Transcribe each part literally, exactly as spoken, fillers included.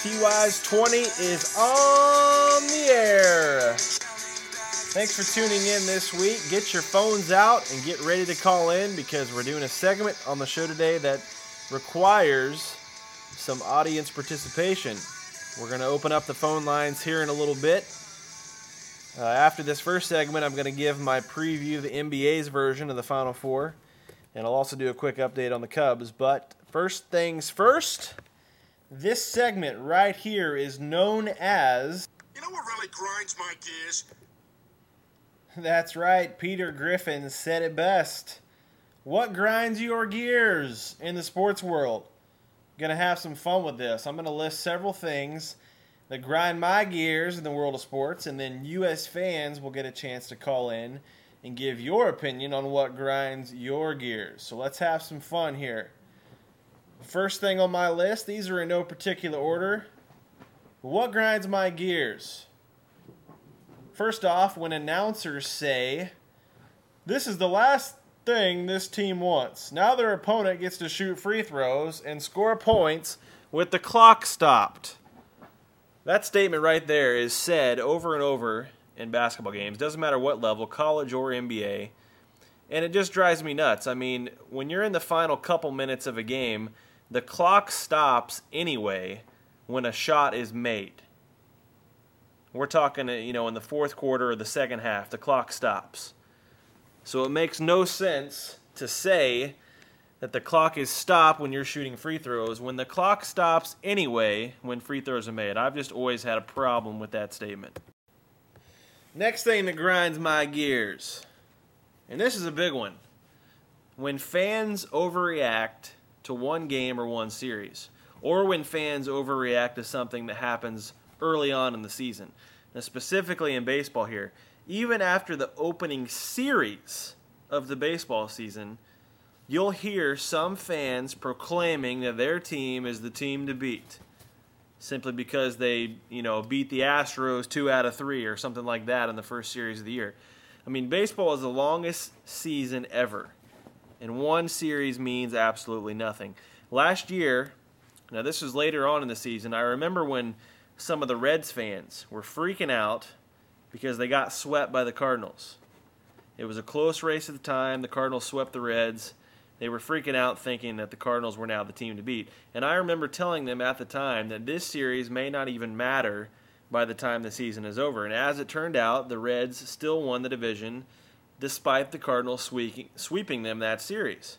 T-Wise twenty is on the air. Thanks for tuning in this week. Get your phones out and get ready to call in because we're doing a segment on the show today that requires some audience participation. We're going to open up the phone lines here in a little bit. Uh, after this first segment, I'm going to give my preview of the N B A's version of the Final Four, and I'll also do a quick update on the Cubs. But first things first, this segment right here is known as... You know what really grinds my gears? That's right, Peter Griffin said it best. What grinds your gears in the sports world? Gonna have some fun with this. I'm gonna list several things that grind my gears in the world of sports, and then you as fans will get a chance to call in and give your opinion on what grinds your gears. So let's have some fun here. First thing on my list, these are in no particular order. What grinds my gears? First off, when announcers say, this is the last thing this team wants. Now their opponent gets to shoot free throws and score points with the clock stopped. That statement right there is said over and over in basketball games. Doesn't matter what level, college or N B A. And it just drives me nuts. I mean, when you're in the final couple minutes of a game, the clock stops anyway when a shot is made. We're talking, you know, in the fourth quarter or the second half, the clock stops. So it makes no sense to say that the clock is stopped when you're shooting free throws when the clock stops anyway when free throws are made. I've just always had a problem with that statement. Next thing that grinds my gears, and this is a big one, when fans overreact to one game or one series, or when fans overreact to something that happens early on in the season. Now, specifically in baseball here, even after the opening series of the baseball season, you'll hear some fans proclaiming that their team is the team to beat, simply because they, you know, beat the Astros two out of three or something like that in the first series of the year. I mean, baseball is the longest season ever, and one series means absolutely nothing. Last year, now this was later on in the season, I remember when some of the Reds fans were freaking out because they got swept by the Cardinals. It was a close race at the time. The Cardinals swept the Reds. They were freaking out thinking that the Cardinals were now the team to beat. And I remember telling them at the time that this series may not even matter by the time the season is over. And as it turned out, the Reds still won the division despite the Cardinals sweeping, sweeping them that series.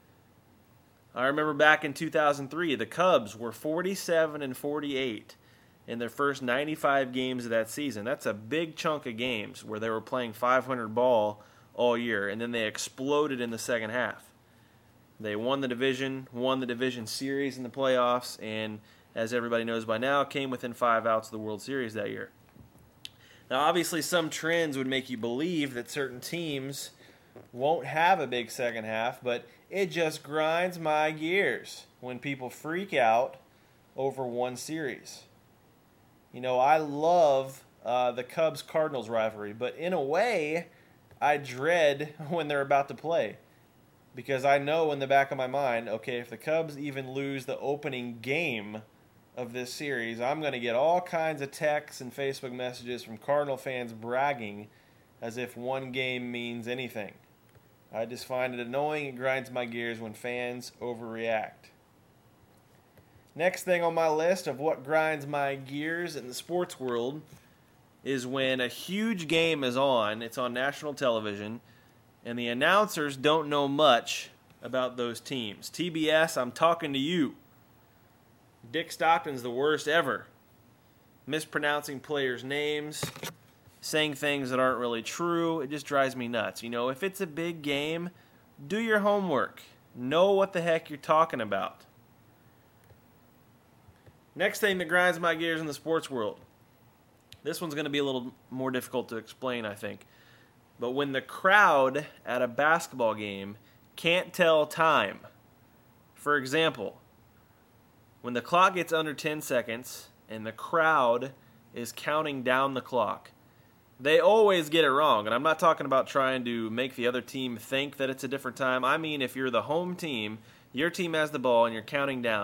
I remember back in two thousand three, the Cubs were forty-seven and forty-eight in their first ninety-five games of that season. That's a big chunk of games where they were playing five hundred ball all year, and then they exploded in the second half. They won the division, won the division series in the playoffs, and as everybody knows by now, came within five outs of the World Series that year. Now, obviously, some trends would make you believe that certain teams won't have a big second half, but it just grinds my gears when people freak out over one series. You know, I love uh, the Cubs-Cardinals rivalry, but in a way, I dread when they're about to play. Because I know in the back of my mind, okay, if the Cubs even lose the opening game of this series, I'm going to get all kinds of texts and Facebook messages from Cardinal fans bragging as if one game means anything. I just find it annoying. It grinds my gears when fans overreact. Next thing on my list of what grinds my gears in the sports world is when a huge game is on, it's on national television, and the announcers don't know much about those teams. T B S, I'm talking to you. Dick Stockton's the worst ever. Mispronouncing players' names, saying things that aren't really true. It just drives me nuts. You know, if it's a big game, do your homework. Know what the heck you're talking about. Next thing that grinds my gears in the sports world. This one's going to be a little more difficult to explain, I think. But when the crowd at a basketball game can't tell time. For example, when the clock gets under ten seconds and the crowd is counting down the clock, they always get it wrong. And I'm not talking about trying to make the other team think that it's a different time. I mean, if you're the home team, your team has the ball and you're counting down,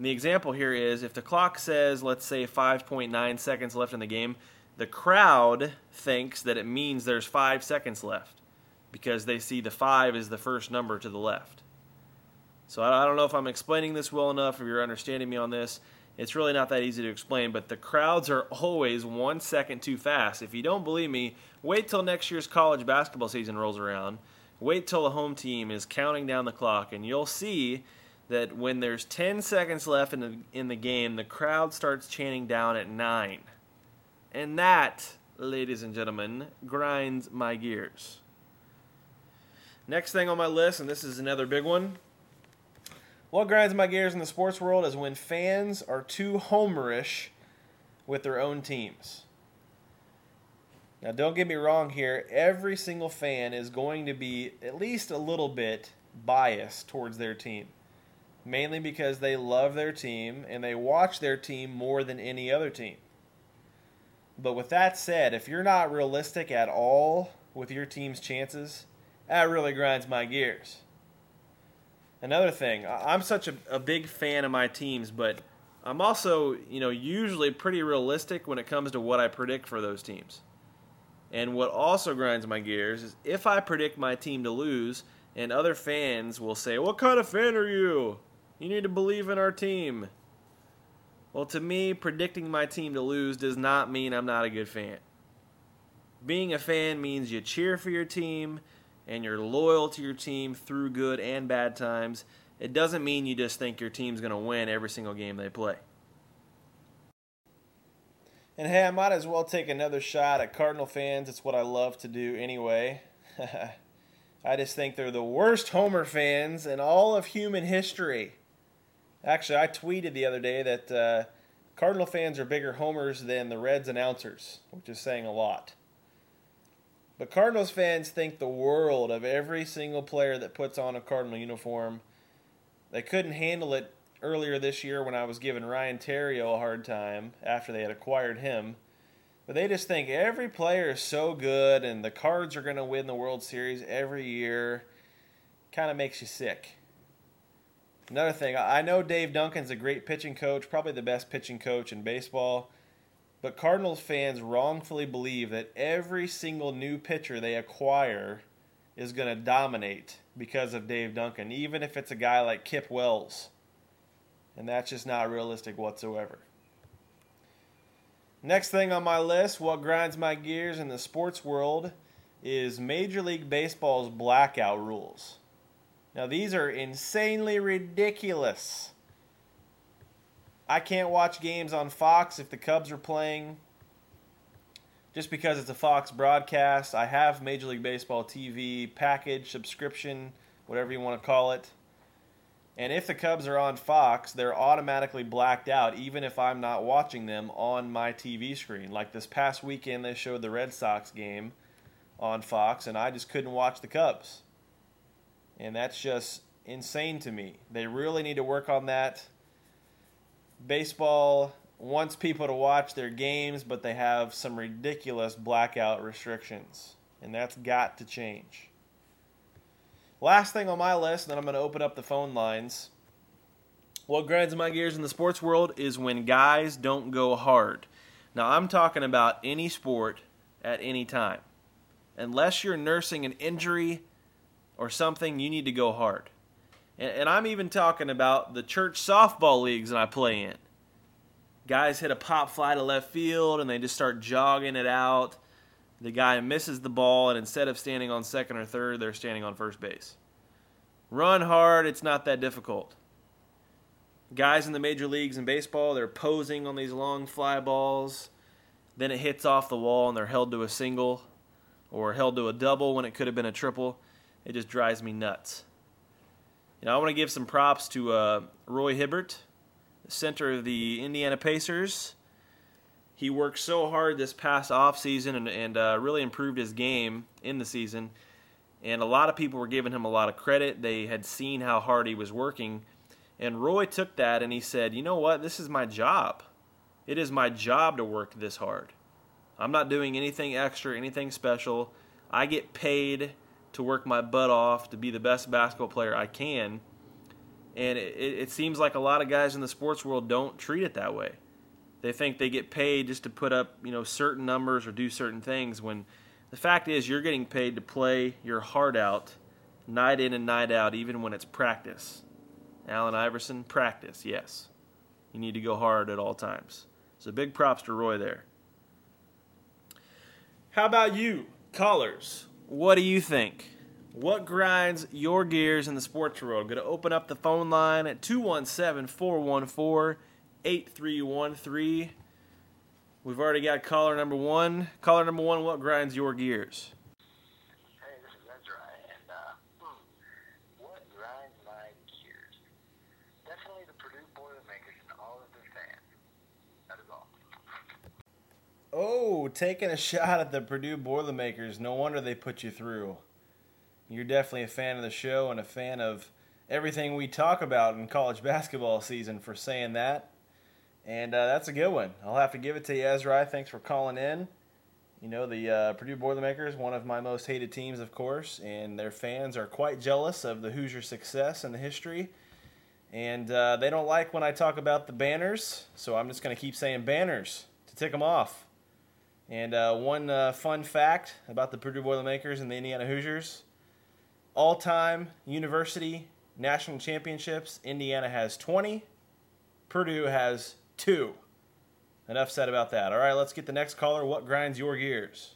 And the example here is if the clock says, let's say, five point nine seconds left in the game, the crowd thinks that it means there's five seconds left because they see the five is the first number to the left. So I don't know if I'm explaining this well enough, if you're understanding me on this. It's really not that easy to explain, but the crowds are always one second too fast. If you don't believe me, wait till next year's college basketball season rolls around. Wait till the home team is counting down the clock, and you'll see that when there's ten seconds left in the, in the game, the crowd starts chanting down at nine. And that, ladies and gentlemen, grinds my gears. Next thing on my list, and this is another big one. What grinds my gears in the sports world is when fans are too homerish with their own teams. Now, don't get me wrong here. Every single fan is going to be at least a little bit biased towards their team, mainly because they love their team and they watch their team more than any other team. But with that said, if you're not realistic at all with your team's chances, that really grinds my gears. Another thing, I'm such a, a big fan of my teams, but I'm also, you know, usually pretty realistic when it comes to what I predict for those teams. And what also grinds my gears is if I predict my team to lose, and other fans will say, "What kind of fan are you? You need to believe in our team." Well, to me, predicting my team to lose does not mean I'm not a good fan. Being a fan means you cheer for your team, and you're loyal to your team through good and bad times. It doesn't mean you just think your team's going to win every single game they play. And hey, I might as well take another shot at Cardinal fans. It's what I love to do anyway. I just think they're the worst Homer fans in all of human history. Actually, I tweeted the other day that uh, Cardinal fans are bigger homers than the Reds announcers, which is saying a lot. But Cardinals fans think the world of every single player that puts on a Cardinal uniform. They couldn't handle it earlier this year when I was giving Ryan Theriot a hard time after they had acquired him. But they just think every player is so good and the Cards are going to win the World Series every year. Kind of makes you sick. Another thing, I know Dave Duncan's a great pitching coach, probably the best pitching coach in baseball. But Cardinals fans wrongfully believe that every single new pitcher they acquire is going to dominate because of Dave Duncan, even if it's a guy like Kip Wells. And that's just not realistic whatsoever. Next thing on my list, what grinds my gears in the sports world is Major League Baseball's blackout rules. Now, these are insanely ridiculous. I can't watch games on Fox if the Cubs are playing just because it's a Fox broadcast. I have Major League Baseball T V package, subscription, whatever you want to call it. And if the Cubs are on Fox, they're automatically blacked out even if I'm not watching them on my T V screen. Like this past weekend, they showed the Red Sox game on Fox, and I just couldn't watch the Cubs. And that's just insane to me. They really need to work on that. Baseball wants people to watch their games, but they have some ridiculous blackout restrictions, and that's got to change. Last thing on my list, and then I'm going to open up the phone lines. What grinds my gears in the sports world is when guys don't go hard. Now, I'm talking about any sport at any time. Unless you're nursing an injury or something, you need to go hard. And I'm even talking about the church softball leagues that I play in. Guys hit a pop fly to left field, and they just start jogging it out. The guy misses the ball, and instead of standing on second or third, they're standing on first base. Run hard. It's not that difficult. Guys in the major leagues in baseball, they're posing on these long fly balls. Then it hits off the wall, and they're held to a single or held to a double when it could have been a triple. It just drives me nuts. You know, I want to give some props to uh, Roy Hibbert, the center of the Indiana Pacers. He worked so hard this past offseason and, and uh, really improved his game in the season. And a lot of people were giving him a lot of credit. They had seen how hard he was working. And Roy took that and he said, you know what, this is my job. It is my job to work this hard. I'm not doing anything extra, anything special. I get paid to work my butt off to be the best basketball player I can. And it, it seems like a lot of guys in the sports world don't treat it that way. They think they get paid just to put up, you know, certain numbers or do certain things, when the fact is you're getting paid to play your heart out night in and night out, even when it's practice. Allen Iverson, practice, yes. You need to go hard at all times. So big props to Roy there. How about you, callers? What do you think? What grinds your gears in the sports world? Going to open up the phone line at two one seven, four one four, eight three one three. We've already got caller number one. Caller number one, what grinds your gears? Hey, this is Ezra, and uh, hmm, what grinds my gears? Definitely the Purdue Boilermakers and all of their fans. That is all. Oh, taking a shot at the Purdue Boilermakers. No wonder they put you through. You're definitely a fan of the show and a fan of everything we talk about in college basketball season for saying that. And uh, that's a good one. I'll have to give it to you, Ezra. Thanks for calling in. You know, the uh, Purdue Boilermakers, one of my most hated teams, of course, and their fans are quite jealous of the Hoosier success and the history. And uh, they don't like when I talk about the banners, so I'm just going to keep saying banners to tick them off. And uh, one uh, fun fact about the Purdue Boilermakers and the Indiana Hoosiers: all-time university national championships, Indiana has twenty, Purdue has two. Enough said about that. All right, let's get the next caller. What grinds your gears?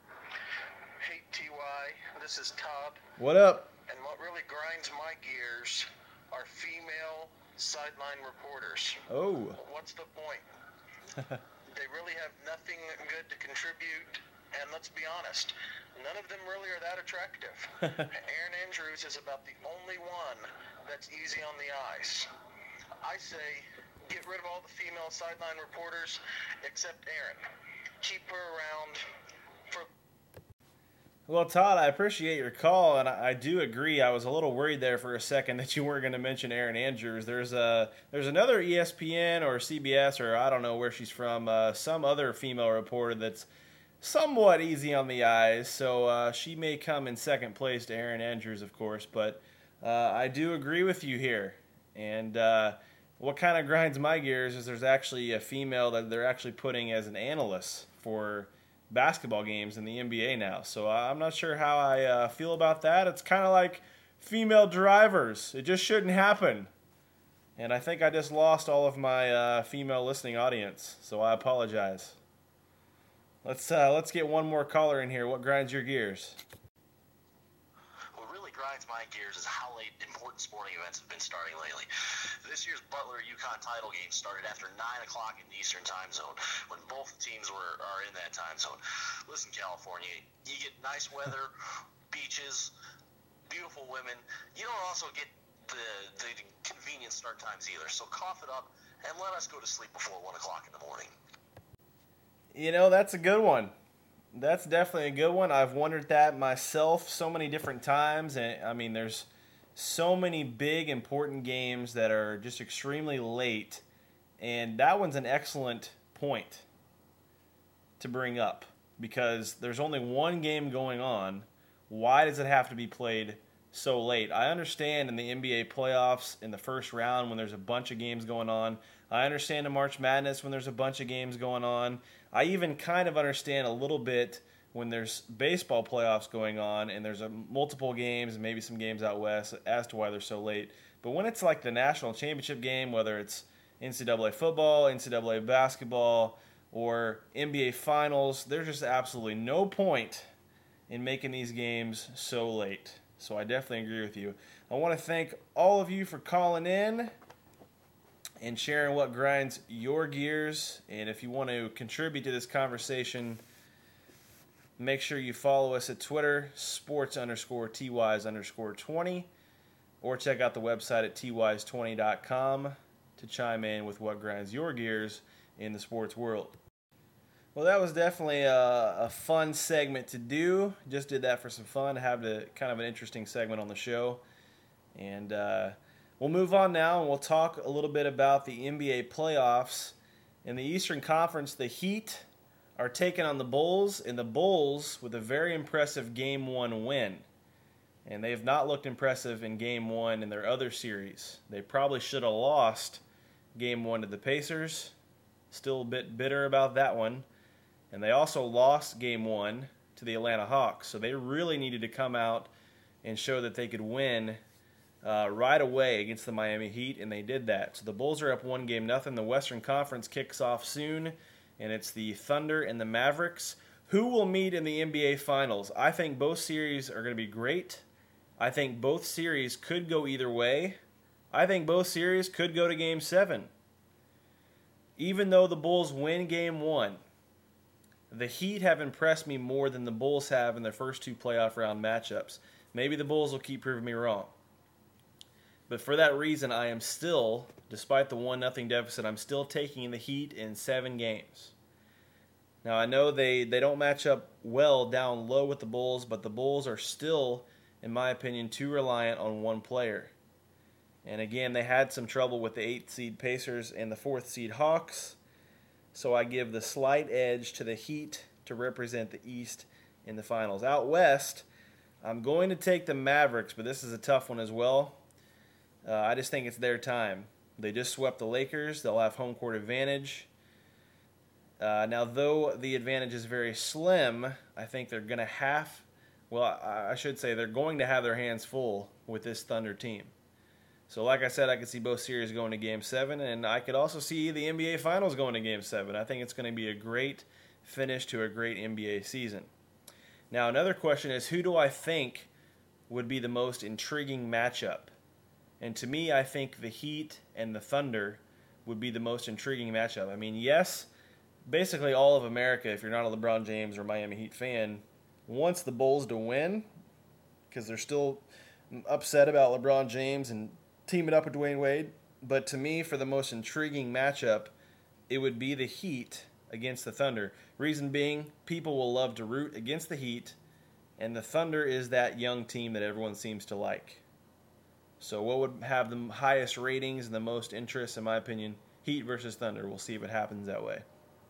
Hey, T Y, this is Todd. What up? And what really grinds my gears are female sideline reporters. Oh. What's the point? They really have nothing good to contribute, and let's be honest, none of them really are that attractive. Erin Andrews is about the only one that's easy on the eyes. I say get rid of all the female sideline reporters except Erin. Keep her around for... Well, Todd, I appreciate your call, and I, I do agree. I was a little worried there for a second that you weren't going to mention Erin Andrews. There's a there's another E S P N or C B S, or I don't know where she's from, uh, some other female reporter that's somewhat easy on the eyes, so uh, she may come in second place to Erin Andrews, of course, but uh, I do agree with you here. And uh, what kind of grinds my gears is there's actually a female that they're actually putting as an analyst for basketball games in the N B A now. So I'm not sure how I uh, feel about that. It's kind of like female drivers. It just shouldn't happen. And I think I just lost all of my uh, female listening audience, so I apologize. Let's uh, let's get one more caller in here. What grinds your gears? What really grinds my gears is how late important sporting events have been starting lately. This year's Butler-UConn title game started after nine o'clock in the Eastern time zone, when both teams were are in that time zone. Listen, California, you get nice weather, beaches, beautiful women. You don't also get the, the convenient start times either. So cough it up and let us go to sleep before one o'clock in the morning. You know, that's a good one. That's definitely a good one. I've wondered that myself so many different times. And I mean, there's so many big, important games that are just extremely late. And that one's an excellent point to bring up, because there's only one game going on. Why does it have to be played so late? I understand in the N B A playoffs in the first round when there's a bunch of games going on. I understand in March Madness when there's a bunch of games going on. I even kind of understand a little bit when there's baseball playoffs going on and there's a multiple games and maybe some games out west as to why they're so late. But when it's like the national championship game, whether it's N C double A football, N C double A basketball, or N B A finals, there's just absolutely no point in making these games so late. So I definitely agree with you. I want to thank all of you for calling in and sharing what grinds your gears. And if you want to contribute to this conversation, make sure you follow us at Twitter, sports underscore TYs underscore 20, or check out the website at T Ys twenty dot com to chime in with what grinds your gears in the sports world. Well, that was definitely a, a fun segment to do. Just did that for some fun, have the kind of an interesting segment on the show. And uh, we'll move on now, and we'll talk a little bit about the N B A playoffs. In the Eastern Conference, the Heat are taking on the Bulls, and the Bulls with a very impressive Game one win. and they have not looked impressive in game one in their other series. They probably should have lost game one to the Pacers. Still a bit bitter about that one. And they also lost game one to the Atlanta Hawks. So they really needed to come out and show that they could win uh, right away against the Miami Heat, and they did that. So the Bulls are up one game nothing. The Western Conference kicks off soon, and it's the Thunder and the Mavericks. Who will meet in the N B A Finals? I think both series are going to be great. I think both series could go either way. I think both series could go to Game seven. Even though the Bulls win Game one, the Heat have impressed me more than the Bulls have in their first two playoff round matchups. Maybe the Bulls will keep proving me wrong. But for that reason, I am still, despite the one nothing deficit, I'm still taking the Heat in seven games. Now, I know they, they don't match up well down low with the Bulls, but the Bulls are still, in my opinion, too reliant on one player. And again, they had some trouble with the eighth seed Pacers and the fourth seed Hawks. So I give the slight edge to the Heat to represent the East in the finals. Out West, I'm going to take the Mavericks, but this is a tough one as well. Uh, I just think it's their time. They just swept the Lakers. They'll have home court advantage. Uh, now, though the advantage is very slim, I think they're going to have, well, I, I should say they're going to have their hands full with this Thunder team. So like I said, I could see both series going to Game seven, and I could also see the N B A Finals going to Game seven. I think it's going to be a great finish to a great N B A season. Now, another question is, who do I think would be the most intriguing matchup? And to me, I think the Heat and the Thunder would be the most intriguing matchup. I mean, yes, basically all of America, if you're not a LeBron James or Miami Heat fan, wants the Bulls to win because they're still upset about LeBron James and teaming up with Dwayne Wade. But to me, for the most intriguing matchup, it would be the Heat against the Thunder. Reason being, people will love to root against the Heat, and the Thunder is that young team that everyone seems to like. So what would have the highest ratings and the most interest, in my opinion? Heat versus Thunder. We'll see if it happens that way.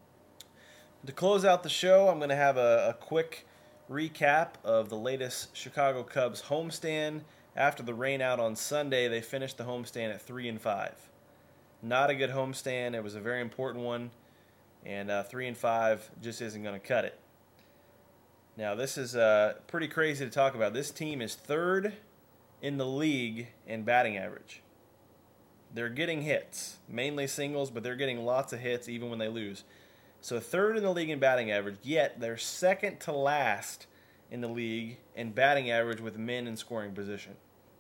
To close out the show, I'm going to have a, a quick recap of the latest Chicago Cubs homestand. After the rain out on Sunday, they finished the homestand at three and five. Not a good homestand. It was a very important one, and uh, three and five just isn't going to cut it. Now, this is uh, pretty crazy to talk about. This team is third in the league in batting average. They're getting hits, mainly singles, but they're getting lots of hits even when they lose. So third in the league in batting average, yet they're second to last in the league in batting average with men in scoring position.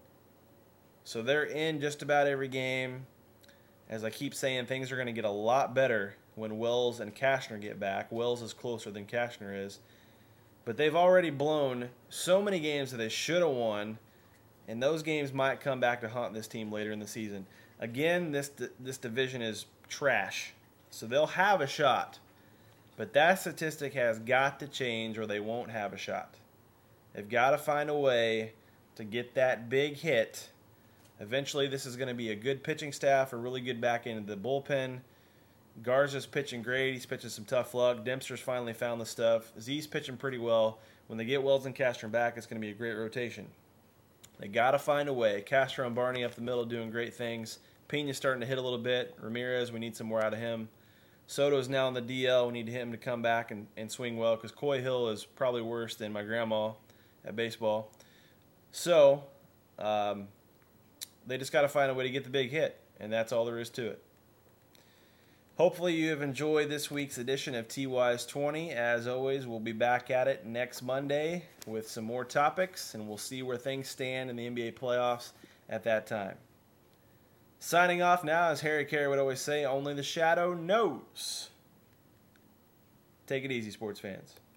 So they're in just about every game. As I keep saying, things are going to get a lot better when Wells and Cashner get back. Wells is closer than Cashner is. But they've already blown so many games that they should have won, and those games might come back to haunt this team later in the season. Again, this this division is trash, so they'll have a shot. But that statistic has got to change or they won't have a shot. They've got to find a way to get that big hit. Eventually, this is going to be a good pitching staff, a really good back end of the bullpen. Garza's pitching great. He's pitching some tough luck. Dempster's finally found the stuff. Z's pitching pretty well. When they get Wells and Castro back, it's going to be a great rotation. They got to find a way. Castro and Barney up the middle doing great things. Pena's starting to hit a little bit. Ramirez, we need some more out of him. Soto's now on the D L. We need him to come back and, and swing well because Coy Hill is probably worse than my grandma at baseball. So, um, they just got to find a way to get the big hit, and that's all there is to it. Hopefully you have enjoyed this week's edition of T Wise twenty. As always, we'll be back at it next Monday with some more topics, and we'll see where things stand in the N B A playoffs at that time. Signing off now, as Harry Carey would always say, only the shadow knows. Take it easy, sports fans.